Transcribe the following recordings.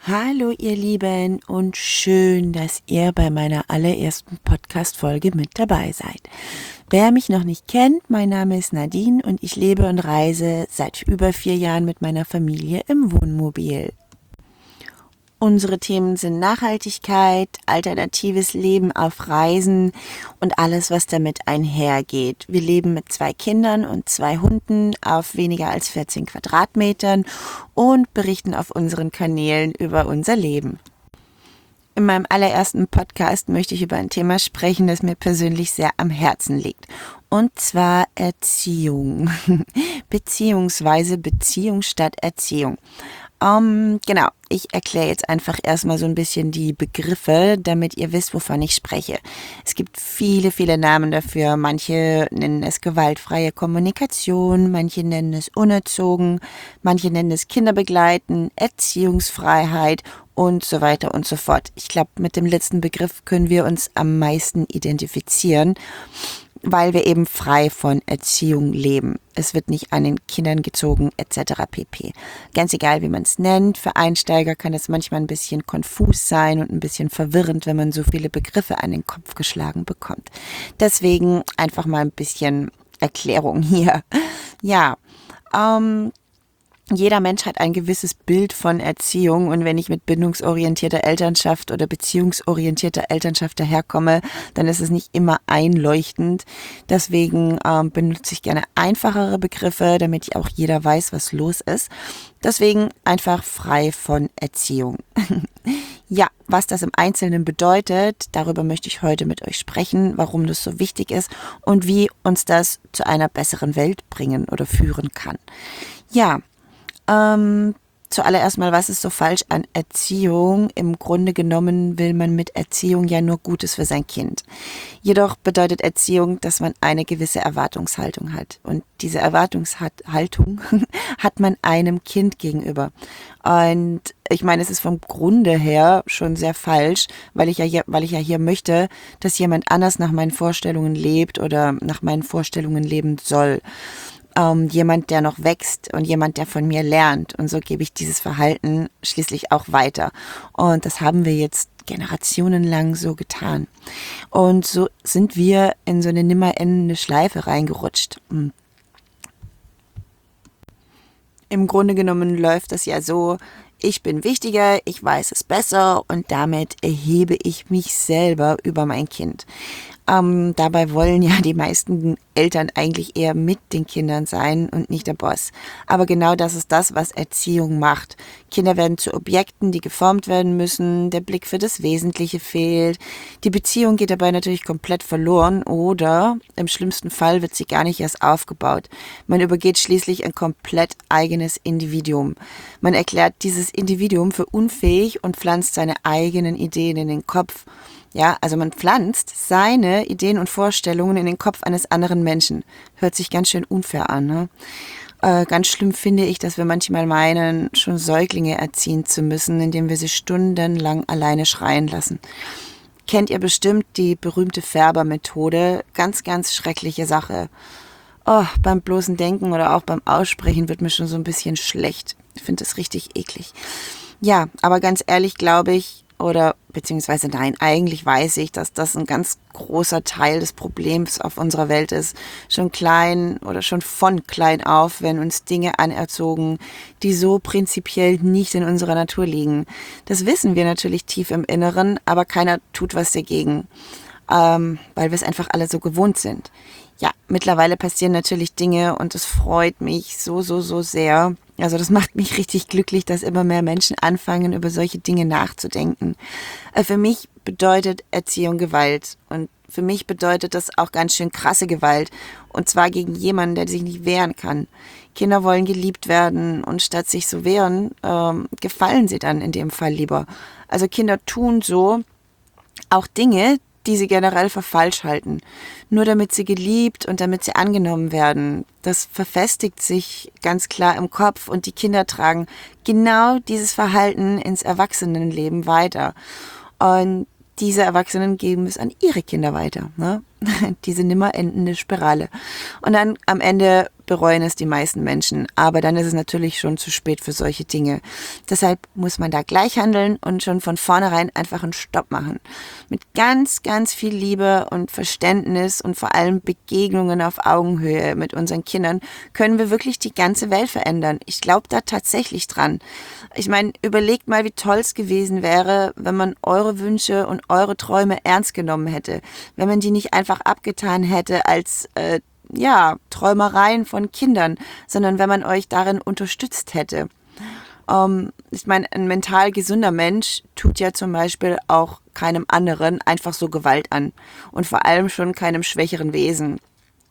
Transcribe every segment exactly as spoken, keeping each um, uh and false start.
Hallo ihr Lieben und schön, dass ihr bei meiner allerersten Podcast-Folge mit dabei seid. Wer mich noch nicht kennt, mein Name ist Nadine und ich lebe und reise seit über vier Jahren mit meiner Familie im Wohnmobil. Unsere Themen sind Nachhaltigkeit, alternatives Leben auf Reisen und alles, was damit einhergeht. Wir leben mit zwei Kindern und zwei Hunden auf weniger als vierzehn Quadratmetern und berichten auf unseren Kanälen über unser Leben. In meinem allerersten Podcast möchte ich über ein Thema sprechen, das mir persönlich sehr am Herzen liegt. Und zwar Erziehung, beziehungsweise Beziehung statt Erziehung. Um, genau, ich erkläre jetzt einfach erstmal so ein bisschen die Begriffe, damit ihr wisst, wovon ich spreche. Es gibt viele, viele Namen dafür. Manche nennen es gewaltfreie Kommunikation, manche nennen es unerzogen, manche nennen es Kinderbegleiten, Erziehungsfreiheit und so weiter und so fort. Ich glaube, mit dem letzten Begriff können wir uns am meisten identifizieren, weil wir eben frei von Erziehung leben. Es wird nicht an den Kindern gezogen et cetera pp. Ganz egal, wie man es nennt. Für Einsteiger kann es manchmal ein bisschen konfus sein und ein bisschen verwirrend, wenn man so viele Begriffe an den Kopf geschlagen bekommt. Deswegen einfach mal ein bisschen Erklärung hier. Ja, ähm... Jeder Mensch hat ein gewisses Bild von Erziehung und wenn ich mit bindungsorientierter Elternschaft oder beziehungsorientierter Elternschaft daherkomme, dann ist es nicht immer einleuchtend. Deswegen ähm, benutze ich gerne einfachere Begriffe, damit auch jeder weiß, was los ist. Deswegen einfach frei von Erziehung. Ja, was das im Einzelnen bedeutet, darüber möchte ich heute mit euch sprechen, warum das so wichtig ist und wie uns das zu einer besseren Welt bringen oder führen kann. Ja, Ähm, zuallererst mal, was ist so falsch an Erziehung? Im Grunde genommen will man mit Erziehung ja nur Gutes für sein Kind. Jedoch bedeutet Erziehung, dass man eine gewisse Erwartungshaltung hat. Und diese Erwartungshaltung hat man einem Kind gegenüber. Und ich meine, es ist vom Grunde her schon sehr falsch, weil ich ja hier, weil ich ja hier möchte, dass jemand anders nach meinen Vorstellungen lebt oder nach meinen Vorstellungen leben soll. Ähm, jemand, der noch wächst und jemand, der von mir lernt. Und so gebe ich dieses Verhalten schließlich auch weiter. Und das haben wir jetzt generationenlang so getan. Und so sind wir in so eine nimmer endende Schleife reingerutscht. Im Grunde genommen läuft das ja so: Ich bin wichtiger, ich weiß es besser und damit erhebe ich mich selber über mein Kind. Ähm, dabei wollen ja die meisten Eltern eigentlich eher mit den Kindern sein und nicht der Boss. Aber genau das ist das, was Erziehung macht. Kinder werden zu Objekten, die geformt werden müssen, der Blick für das Wesentliche fehlt. Die Beziehung geht dabei natürlich komplett verloren oder im schlimmsten Fall wird sie gar nicht erst aufgebaut. Man übergeht schließlich ein komplett eigenes Individuum. Man erklärt dieses Individuum für unfähig und pflanzt seine eigenen Ideen in den Kopf. Ja, also man pflanzt seine Ideen und Vorstellungen in den Kopf eines anderen Menschen. Hört sich ganz schön unfair an, ne? Äh, ganz schlimm finde ich, dass wir manchmal meinen, schon Säuglinge erziehen zu müssen, indem wir sie stundenlang alleine schreien lassen. Kennt ihr bestimmt die berühmte Färber-Methode? Ganz, ganz schreckliche Sache. Oh, beim bloßen Denken oder auch beim Aussprechen wird mir schon so ein bisschen schlecht. Ich finde das richtig eklig. Ja, aber ganz ehrlich glaube ich, oder beziehungsweise nein, eigentlich weiß ich, dass das ein ganz großer Teil des Problems auf unserer Welt ist. Schon klein oder schon von klein auf werden uns Dinge anerzogen, die so prinzipiell nicht in unserer Natur liegen. Das wissen wir natürlich tief im Inneren, aber keiner tut was dagegen, ähm, weil wir es einfach alle so gewohnt sind. Ja, mittlerweile passieren natürlich Dinge und es freut mich so, so, so sehr. Also das macht mich richtig glücklich, dass immer mehr Menschen anfangen, über solche Dinge nachzudenken. Für mich bedeutet Erziehung Gewalt und für mich bedeutet das auch ganz schön krasse Gewalt und zwar gegen jemanden, der sich nicht wehren kann. Kinder wollen geliebt werden und statt sich zu wehren, ähm, gefallen sie dann in dem Fall lieber. Also Kinder tun so auch Dinge, die sie generell für falsch halten. Nur damit sie geliebt und damit sie angenommen werden. Das verfestigt sich ganz klar im Kopf und die Kinder tragen genau dieses Verhalten ins Erwachsenenleben weiter. Und diese Erwachsenen geben es an ihre Kinder weiter. Ne? diese nimmer endende Spirale. Und dann am Ende bereuen es die meisten Menschen, aber dann ist es natürlich schon zu spät für solche Dinge. Deshalb muss man da gleich handeln und schon von vornherein einfach einen Stopp machen. Mit ganz, ganz viel Liebe und Verständnis und vor allem Begegnungen auf Augenhöhe mit unseren Kindern können wir wirklich die ganze Welt verändern. Ich glaube da tatsächlich dran. Ich meine, überlegt mal, wie toll es gewesen wäre, wenn man eure Wünsche und eure Träume ernst genommen hätte, wenn man die nicht einfach abgetan hätte als äh, ja, Träumereien von Kindern, sondern wenn man euch darin unterstützt hätte. Ähm, ich meine, ein mental gesunder Mensch tut ja zum Beispiel auch keinem anderen einfach so Gewalt an und vor allem schon keinem schwächeren Wesen.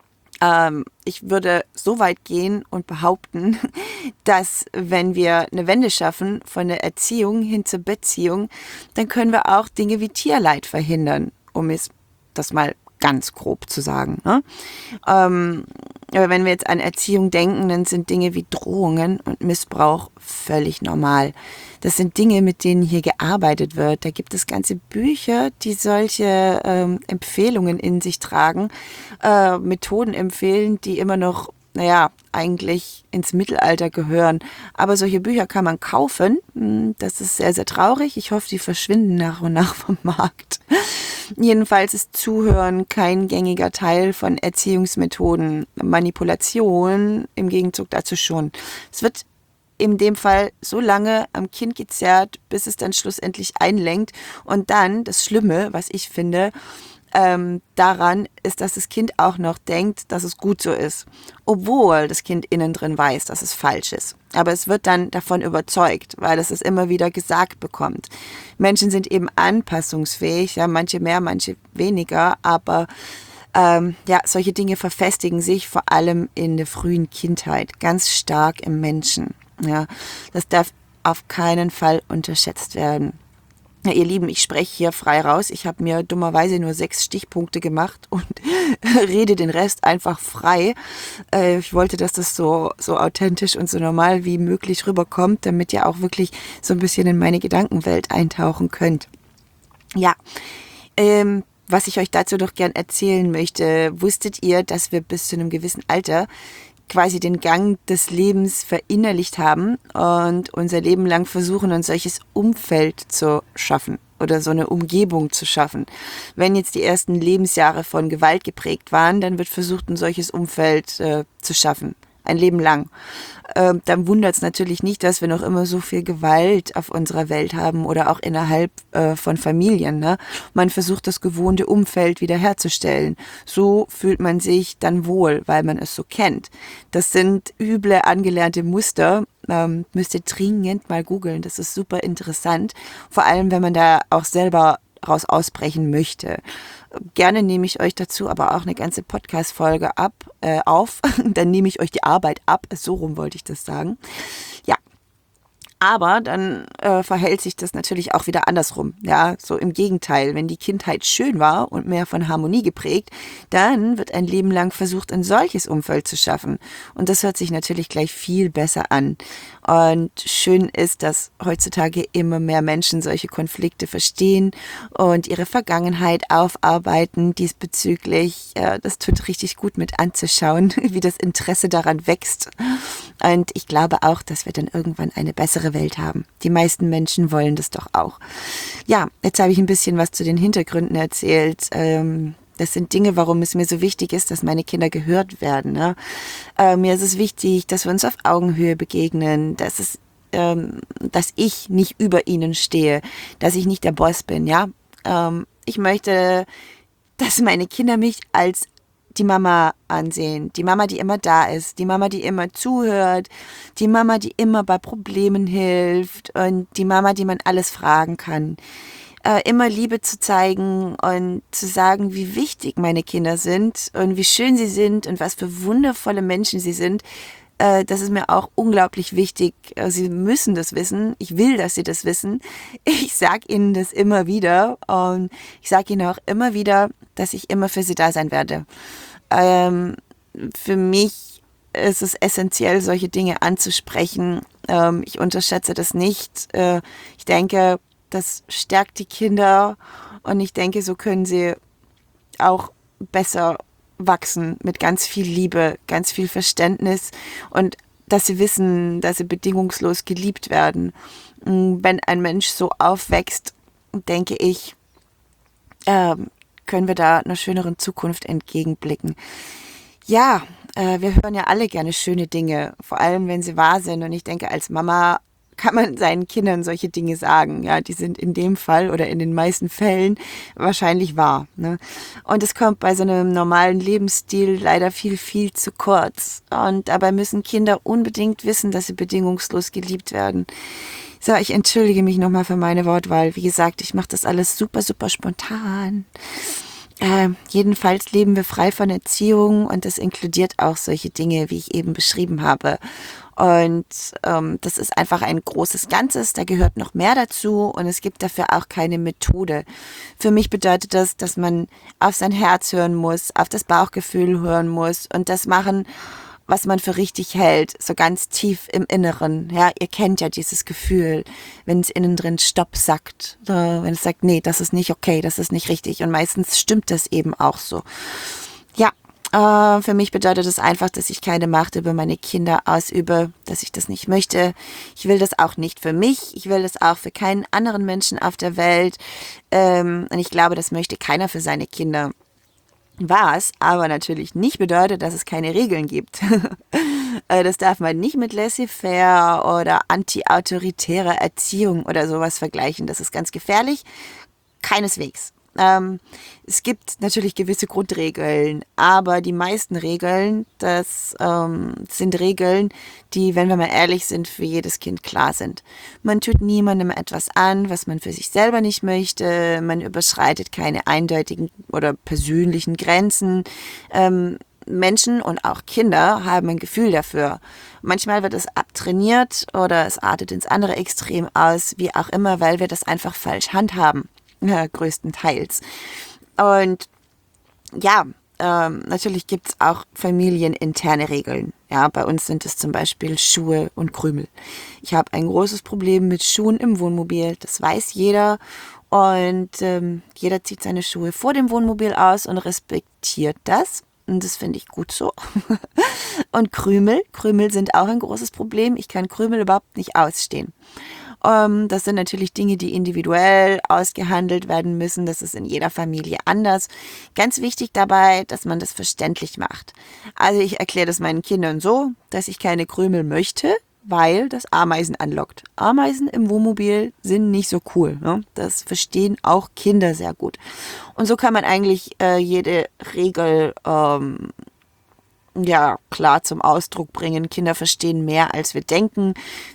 Ähm, ich würde so weit gehen und behaupten, dass wenn wir eine Wende schaffen von der Erziehung hin zur Beziehung, dann können wir auch Dinge wie Tierleid verhindern, um es das mal ganz grob zu sagen. Ne? Ähm, aber wenn wir jetzt an Erziehung denken, dann sind Dinge wie Drohungen und Missbrauch völlig normal. Das sind Dinge, mit denen hier gearbeitet wird. Da gibt es ganze Bücher, die solche ähm, Empfehlungen in sich tragen, äh, Methoden empfehlen, die immer noch, naja, eigentlich ins Mittelalter gehören. Aber solche Bücher kann man kaufen. Das ist sehr, sehr traurig. Ich hoffe, die verschwinden nach und nach vom Markt. Jedenfalls ist Zuhören kein gängiger Teil von Erziehungsmethoden. Manipulation im Gegenzug dazu schon. Es wird in dem Fall so lange am Kind gezerrt, bis es dann schlussendlich einlenkt. Und dann, das Schlimme, was ich finde, ähm, daran ist, dass das Kind auch noch denkt, dass es gut so ist. Obwohl das Kind innen drin weiß, dass es falsch ist. Aber es wird dann davon überzeugt, weil es es immer wieder gesagt bekommt. Menschen sind eben anpassungsfähig, ja, manche mehr, manche weniger, aber ähm, ja, solche Dinge verfestigen sich vor allem in der frühen Kindheit ganz stark im Menschen. Ja, das darf auf keinen Fall unterschätzt werden. Ja, ihr Lieben, ich spreche hier frei raus. Ich habe mir dummerweise nur sechs Stichpunkte gemacht und rede den Rest einfach frei. Äh, ich wollte, dass das so, so authentisch und so normal wie möglich rüberkommt, damit ihr auch wirklich so ein bisschen in meine Gedankenwelt eintauchen könnt. Ja, ähm, was ich euch dazu doch gern erzählen möchte, wusstet ihr, dass wir bis zu einem gewissen Alter quasi den Gang des Lebens verinnerlicht haben und unser Leben lang versuchen, ein solches Umfeld zu schaffen oder so eine Umgebung zu schaffen. Wenn jetzt die ersten Lebensjahre von Gewalt geprägt waren, dann wird versucht, ein solches Umfeld äh, zu schaffen. Ein Leben lang. Ähm, dann wundert es natürlich nicht, dass wir noch immer so viel Gewalt auf unserer Welt haben oder auch innerhalb äh, von Familien. Ne? Man versucht, das gewohnte Umfeld wiederherzustellen. So fühlt man sich dann wohl, weil man es so kennt. Das sind üble, angelernte Muster. Ähm, müsst ihr dringend mal googeln. Das ist super interessant. Vor allem, wenn man da auch selber raus ausbrechen möchte. Gerne nehme ich euch dazu aber auch eine ganze Podcast-Folge ab, äh, auf. Dann nehme ich euch die Arbeit ab. So rum wollte ich das sagen. Ja. Aber dann äh, verhält sich das natürlich auch wieder andersrum. Ja, so im Gegenteil. Wenn die Kindheit schön war und mehr von Harmonie geprägt, dann wird ein Leben lang versucht, ein solches Umfeld zu schaffen. Und das hört sich natürlich gleich viel besser an. Und schön ist, dass heutzutage immer mehr Menschen solche Konflikte verstehen und ihre Vergangenheit aufarbeiten diesbezüglich. Ja, das tut richtig gut mit anzuschauen, wie das Interesse daran wächst. Und ich glaube auch, dass wir dann irgendwann eine bessere Welt haben. Die meisten Menschen wollen das doch auch. Ja, jetzt habe ich ein bisschen was zu den Hintergründen erzählt. Ähm, das sind Dinge, warum es mir so wichtig ist, dass meine Kinder gehört werden. Ne? Äh, mir ist es wichtig, dass wir uns auf Augenhöhe begegnen, dass es, ähm, dass ich nicht über ihnen stehe, dass ich nicht der Boss bin. Ja, ähm, ich möchte, dass meine Kinder mich als die Mama ansehen, die Mama, die immer da ist, die Mama, die immer zuhört, die Mama, die immer bei Problemen hilft und die Mama, die man alles fragen kann. Äh, immer Liebe zu zeigen und zu sagen, wie wichtig meine Kinder sind und wie schön sie sind und was für wundervolle Menschen sie sind. Äh, das ist mir auch unglaublich wichtig. Äh, sie müssen das wissen. Ich will, dass sie das wissen. Ich sage ihnen das immer wieder und ich sage ihnen auch immer wieder, dass ich immer für sie da sein werde. Ähm, für mich ist es essentiell, solche Dinge anzusprechen. Ähm, ich unterschätze das nicht. Äh, ich denke, das stärkt die Kinder und ich denke, so können sie auch besser wachsen mit ganz viel Liebe, ganz viel Verständnis und dass sie wissen, dass sie bedingungslos geliebt werden. Wenn ein Mensch so aufwächst, denke ich, äh, können wir da einer schöneren Zukunft entgegenblicken. Ja, äh, wir hören ja alle gerne schöne Dinge, vor allem wenn sie wahr sind. Und ich denke, als Mama kann man seinen Kindern solche Dinge sagen. Ja, die sind in dem Fall oder in den meisten Fällen wahrscheinlich wahr. Ne? Und es kommt bei so einem normalen Lebensstil leider viel, viel zu kurz. Und dabei müssen Kinder unbedingt wissen, dass sie bedingungslos geliebt werden. So, ich entschuldige mich nochmal für meine Wortwahl. Wie gesagt, ich mache das alles super, super spontan. Äh, jedenfalls leben wir frei von Erziehung und das inkludiert auch solche Dinge, wie ich eben beschrieben habe. Und ähm, das ist einfach ein großes Ganzes, da gehört noch mehr dazu und es gibt dafür auch keine Methode. Für mich bedeutet das, dass man auf sein Herz hören muss, auf das Bauchgefühl hören muss und das machen, was man für richtig hält, so ganz tief im Inneren. Ja, ihr kennt ja dieses Gefühl, wenn es innen drin Stopp sagt, wenn es sagt, nee, das ist nicht okay, das ist nicht richtig und meistens stimmt das eben auch so. Ja. Uh, für mich bedeutet das einfach, dass ich keine Macht über meine Kinder ausübe, dass ich das nicht möchte. Ich will das auch nicht für mich. Ich will das auch für keinen anderen Menschen auf der Welt. Ähm, und ich glaube, das möchte keiner für seine Kinder. Was aber natürlich nicht bedeutet, dass es keine Regeln gibt. Das darf man nicht mit laissez-faire oder anti-autoritärer Erziehung oder sowas vergleichen. Das ist ganz gefährlich. Keineswegs. Ähm, es gibt natürlich gewisse Grundregeln, aber die meisten Regeln, das ähm, sind Regeln, die, wenn wir mal ehrlich sind, für jedes Kind klar sind. Man tut niemandem etwas an, was man für sich selber nicht möchte. Man überschreitet keine eindeutigen oder persönlichen Grenzen. Ähm, Menschen und auch Kinder haben ein Gefühl dafür. Manchmal wird es abtrainiert oder es artet ins andere Extrem aus, wie auch immer, weil wir das einfach falsch handhaben. Ja, größtenteils. Und ja, ähm, natürlich gibt es auch familieninterne Regeln. Ja, bei uns sind es zum Beispiel Schuhe und Krümel. Ich habe ein großes Problem mit Schuhen im Wohnmobil, das weiß jeder. Und ähm, jeder zieht seine Schuhe vor dem Wohnmobil aus und respektiert das. Und das finde ich gut so. Und Krümel, Krümel sind auch ein großes Problem. Ich kann Krümel überhaupt nicht ausstehen. Um, das sind natürlich Dinge, die individuell ausgehandelt werden müssen. Das ist in jeder Familie anders. Ganz wichtig dabei, dass man das verständlich macht. Also ich erkläre das meinen Kindern so, dass ich keine Krümel möchte, weil das Ameisen anlockt. Ameisen im Wohnmobil sind nicht so cool. Ne? Das verstehen auch Kinder sehr gut. Und so kann man eigentlich äh, jede Regel ähm, ja, klar zum Ausdruck bringen. Kinder verstehen mehr, als wir denken.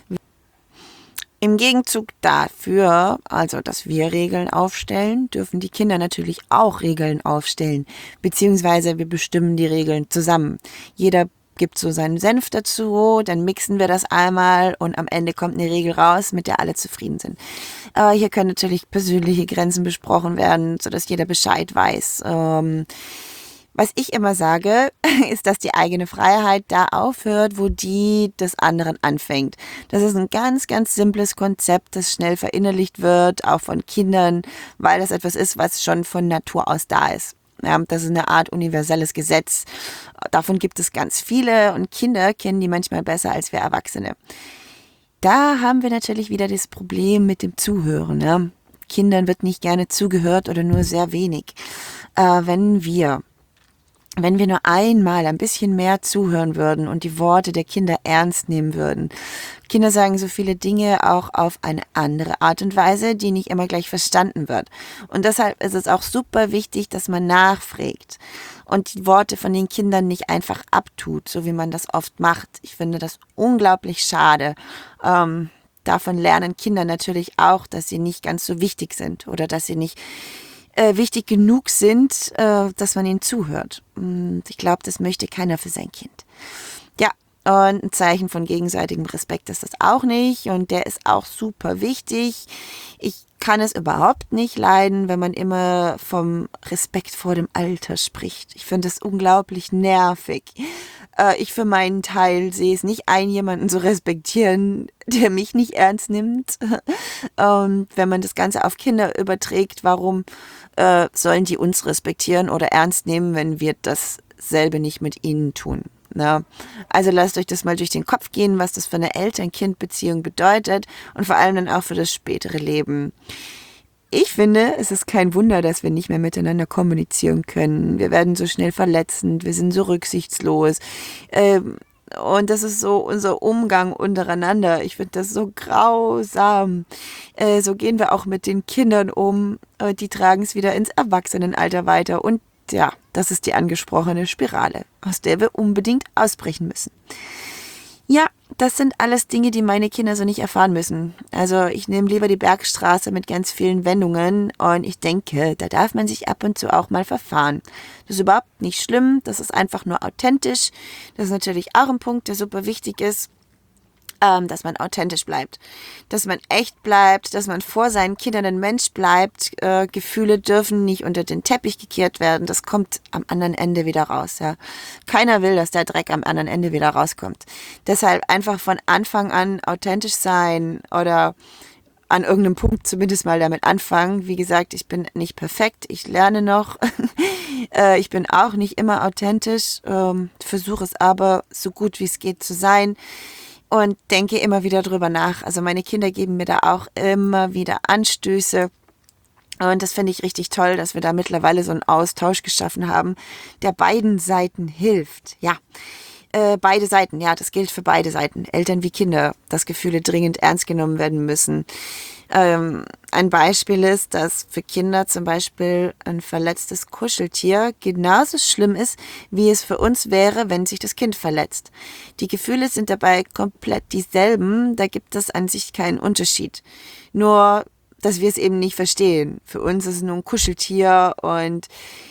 Im Gegenzug dafür, also dass wir Regeln aufstellen, dürfen die Kinder natürlich auch Regeln aufstellen, beziehungsweise wir bestimmen die Regeln zusammen. Jeder gibt so seinen Senf dazu, dann mixen wir das einmal und am Ende kommt eine Regel raus, mit der alle zufrieden sind. Äh, hier können natürlich persönliche Grenzen besprochen werden, sodass jeder Bescheid weiß. Ähm, Was ich immer sage, ist, dass die eigene Freiheit da aufhört, wo die des anderen anfängt. Das ist ein ganz, ganz simples Konzept, das schnell verinnerlicht wird, auch von Kindern, weil das etwas ist, was schon von Natur aus da ist. Ja, das ist eine Art universelles Gesetz. Davon gibt es ganz viele und Kinder kennen die manchmal besser als wir Erwachsene. Da haben wir natürlich wieder das Problem mit dem Zuhören. Ja. Kindern wird nicht gerne zugehört oder nur sehr wenig. Äh, wenn wir Wenn wir nur einmal ein bisschen mehr zuhören würden und die Worte der Kinder ernst nehmen würden. Kinder sagen so viele Dinge auch auf eine andere Art und Weise, die nicht immer gleich verstanden wird. Und deshalb ist es auch super wichtig, dass man nachfragt und die Worte von den Kindern nicht einfach abtut, so wie man das oft macht. Ich finde das unglaublich schade. Ähm, davon lernen Kinder natürlich auch, dass sie nicht ganz so wichtig sind oder dass sie nicht Äh, wichtig genug sind, äh, dass man ihnen zuhört. Und ich glaube, das möchte keiner für sein Kind. Ja, und ein Zeichen von gegenseitigem Respekt ist das auch nicht und der ist auch super wichtig. Ich kann es überhaupt nicht leiden, wenn man immer vom Respekt vor dem Alter spricht. Ich finde das unglaublich nervig. Äh, ich für meinen Teil sehe es nicht ein, jemanden zu respektieren, der mich nicht ernst nimmt. Und wenn man das Ganze auf Kinder überträgt, warum äh, sollen die uns respektieren oder ernst nehmen, wenn wir dasselbe nicht mit ihnen tun? Na, also lasst euch das mal durch den Kopf gehen, was das für eine Eltern-Kind-Beziehung bedeutet und vor allem dann auch für das spätere Leben. Ich finde, es ist kein Wunder, dass wir nicht mehr miteinander kommunizieren können. Wir werden so schnell verletzend, wir sind so rücksichtslos. Ähm, und das ist so unser Umgang untereinander. Ich finde das so grausam. Äh, so gehen wir auch mit den Kindern um. Äh, die tragen es wieder ins Erwachsenenalter weiter. Und ja, das ist die angesprochene Spirale, aus der wir unbedingt ausbrechen müssen. Ja, das sind alles Dinge, die meine Kinder so nicht erfahren müssen. Also ich nehme lieber die Bergstraße mit ganz vielen Wendungen und ich denke, da darf man sich ab und zu auch mal verfahren. Das ist überhaupt nicht schlimm, das ist einfach nur authentisch. Das ist natürlich auch ein Punkt, der super wichtig ist, ähm, dass man authentisch bleibt. Dass man echt bleibt, dass man vor seinen Kindern ein Mensch bleibt. Äh, Gefühle dürfen nicht unter den Teppich gekehrt werden. Das kommt am anderen Ende wieder raus. Ja. Keiner will, dass der Dreck am anderen Ende wieder rauskommt. Deshalb einfach von Anfang an authentisch sein oder an irgendeinem Punkt zumindest mal damit anfangen. Wie gesagt, ich bin nicht perfekt, ich lerne noch. äh, ich bin auch nicht immer authentisch, ähm, versuche es aber so gut wie es geht zu sein. Und denke immer wieder drüber nach. Also meine Kinder geben mir da auch immer wieder Anstöße. Und das finde ich richtig toll, dass wir da mittlerweile so einen Austausch geschaffen haben, der beiden Seiten hilft. Ja, äh, beide Seiten, ja, das gilt für beide Seiten. Eltern wie Kinder, dass Gefühle dringend ernst genommen werden müssen. Ähm, ein Beispiel ist, dass für Kinder zum Beispiel ein verletztes Kuscheltier genauso schlimm ist, wie es für uns wäre, wenn sich das Kind verletzt. Die Gefühle sind dabei komplett dieselben, da gibt es an sich keinen Unterschied. Nur, dass wir es eben nicht verstehen. Für uns ist es nur ein Kuscheltier und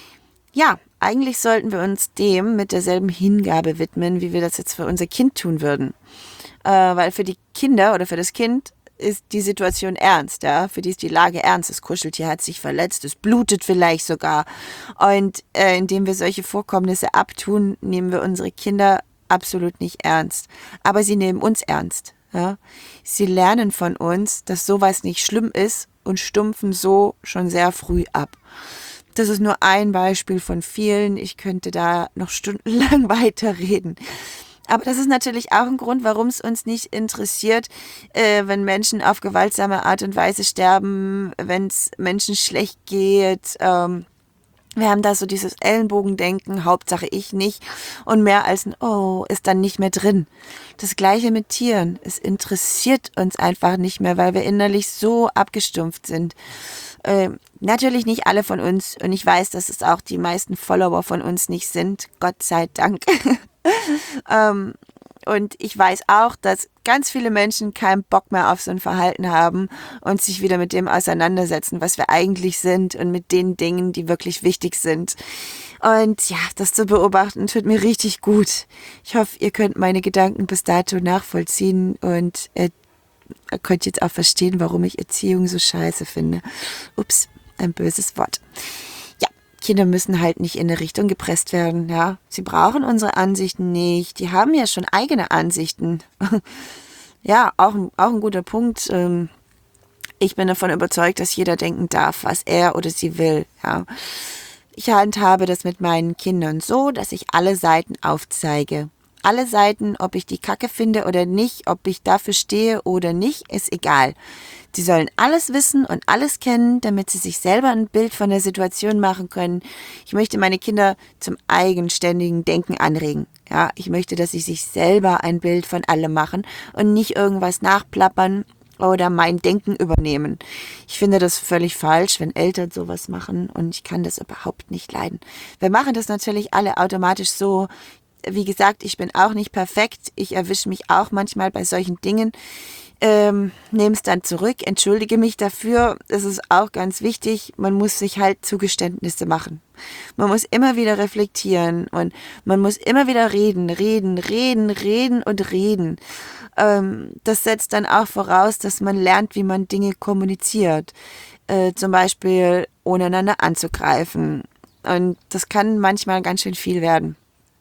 ja, eigentlich sollten wir uns dem mit derselben Hingabe widmen, wie wir das jetzt für unser Kind tun würden. Äh, weil für die Kinder oder für das Kind ist die Situation ernst, ja, für die ist die Lage ernst. Das Kuscheltier hat sich verletzt, es blutet vielleicht sogar. Und äh, indem wir solche Vorkommnisse abtun, nehmen wir unsere Kinder absolut nicht ernst. Aber sie nehmen uns ernst, ja. Sie lernen von uns, dass sowas nicht schlimm ist und stumpfen so schon sehr früh ab. Das ist nur ein Beispiel von vielen. Ich könnte da noch stundenlang weiterreden. Aber das ist natürlich auch ein Grund, warum es uns nicht interessiert, äh, wenn Menschen auf gewaltsame Art und Weise sterben, wenn es Menschen schlecht geht. Ähm, wir haben da so dieses Ellenbogendenken, Hauptsache ich nicht. Und mehr als ein Oh ist dann nicht mehr drin. Das Gleiche mit Tieren. Es interessiert uns einfach nicht mehr, weil wir innerlich so abgestumpft sind. Äh, natürlich nicht alle von uns. Und ich weiß, dass es auch die meisten Follower von uns nicht sind. Gott sei Dank. ähm, und ich weiß auch, dass ganz viele Menschen keinen Bock mehr auf so ein Verhalten haben und sich wieder mit dem auseinandersetzen, was wir eigentlich sind und mit den Dingen, die wirklich wichtig sind. Und ja, das zu beobachten, tut mir richtig gut. Ich hoffe, ihr könnt meine Gedanken bis dato nachvollziehen und äh, ihr könnt jetzt auch verstehen, warum ich Erziehung so scheiße finde. Ups, ein böses Wort. Kinder müssen halt nicht in eine Richtung gepresst werden, ja. Sie brauchen unsere Ansichten nicht. Die haben ja schon eigene Ansichten. Ja, auch, auch ein guter Punkt. Ich bin davon überzeugt, dass jeder denken darf, was er oder sie will, ja. Ich handhabe das mit meinen Kindern so, dass ich alle Seiten aufzeige. Alle Seiten, ob ich die Kacke finde oder nicht, ob ich dafür stehe oder nicht, ist egal. Sie sollen alles wissen und alles kennen, damit sie sich selber ein Bild von der Situation machen können. Ich möchte meine Kinder zum eigenständigen Denken anregen. Ja, ich möchte, dass sie sich selber ein Bild von allem machen und nicht irgendwas nachplappern oder mein Denken übernehmen. Ich finde das völlig falsch, wenn Eltern sowas machen und ich kann das überhaupt nicht leiden. Wir machen das natürlich alle automatisch so. Wie gesagt, ich bin auch nicht perfekt. Ich erwische mich auch manchmal bei solchen Dingen. Ähm, nehme es dann zurück, entschuldige mich dafür. Das ist auch ganz wichtig. Man muss sich halt Zugeständnisse machen. Man muss immer wieder reflektieren und man muss immer wieder reden, reden, reden, reden und reden. Ähm, das setzt dann auch voraus, dass man lernt, wie man Dinge kommuniziert. Äh, zum Beispiel ohne einander anzugreifen. Und das kann manchmal ganz schön viel werden.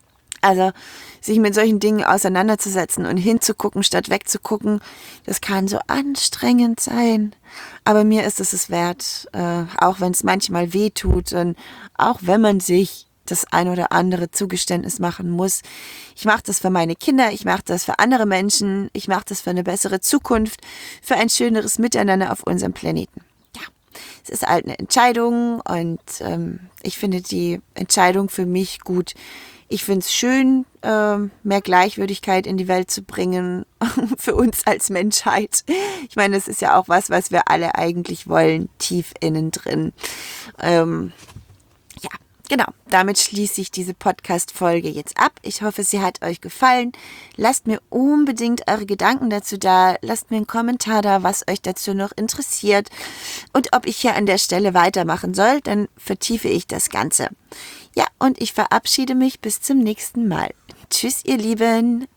Also sich mit solchen Dingen auseinanderzusetzen und hinzugucken, statt wegzugucken, das kann so anstrengend sein. Aber mir ist es es wert, äh, auch wenn es manchmal weh tut und auch wenn man sich das ein oder andere Zugeständnis machen muss. Ich mache das für meine Kinder, ich mache das für andere Menschen, ich mache das für eine bessere Zukunft, für ein schöneres Miteinander auf unserem Planeten. Ja, es ist halt eine Entscheidung und ähm, ich finde die Entscheidung für mich gut. Ich finde es schön, äh, mehr Gleichwürdigkeit in die Welt zu bringen für uns als Menschheit. Ich meine, das ist ja auch was, was wir alle eigentlich wollen, tief innen drin. Ähm, ja, genau. Damit schließe ich diese Podcast-Folge jetzt ab. Ich hoffe, sie hat euch gefallen. Lasst mir unbedingt eure Gedanken dazu da. Lasst mir einen Kommentar da, was euch dazu noch interessiert. Und ob ich hier an der Stelle weitermachen soll, dann vertiefe ich das Ganze. Ja, und ich verabschiede mich bis zum nächsten Mal. Tschüss, ihr Lieben.